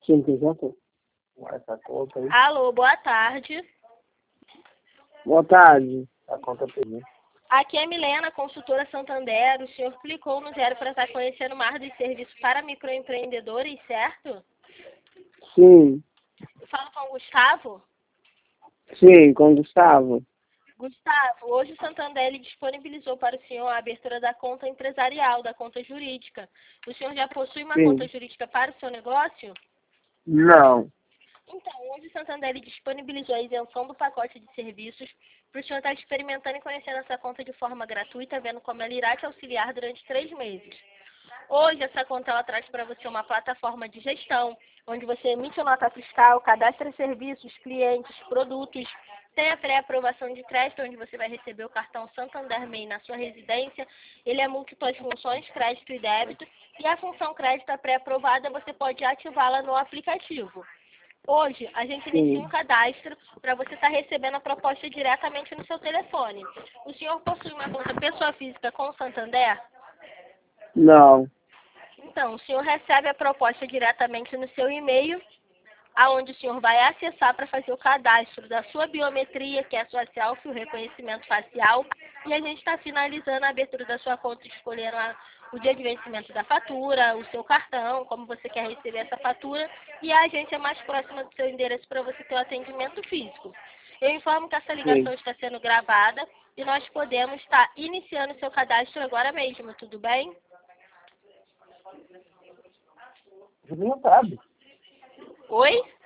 Sim, exato. Essa conta aí. Alô, boa tarde. Boa tarde. A conta pediu. Aqui é Milena, consultora Santander. O senhor clicou no zero para estar conhecendo mais dos serviços para microempreendedores, certo? Sim. Falo com o Gustavo. Sim, com Gustavo. Gustavo, hoje o Santander ele disponibilizou para o senhor a abertura da conta empresarial, da conta jurídica. O senhor já possui uma Sim. conta jurídica para o seu negócio? Não. Então, hoje o Santander ele disponibilizou a isenção do pacote de serviços para o senhor estar experimentando e conhecendo essa conta de forma gratuita, vendo como ela irá te auxiliar durante 3 meses. Hoje, essa conta ela traz para você uma plataforma de gestão, onde você emite a nota fiscal, cadastra serviços, clientes, produtos, tem a pré-aprovação de crédito, onde você vai receber o cartão Santander MEI na sua residência. Ele é múltiplo de funções, crédito e débito, e a função crédito pré-aprovada você pode ativá-la no aplicativo. Hoje, a gente inicia um cadastro para você estar recebendo a proposta diretamente no seu telefone. O senhor possui uma conta pessoa física com o Santander? Não. Então, o senhor recebe a proposta diretamente no seu e-mail, aonde o senhor vai acessar para fazer o cadastro da sua biometria, que é a sua selfie, o reconhecimento facial, e a gente está finalizando a abertura da sua conta, escolhendo o dia de vencimento da fatura, o seu cartão, como você quer receber essa fatura, e a agência mais próxima do seu endereço para você ter o atendimento físico. Eu informo que essa ligação está sendo gravada e nós podemos estar iniciando o seu cadastro agora mesmo, tudo bem? Não sabe. Oi?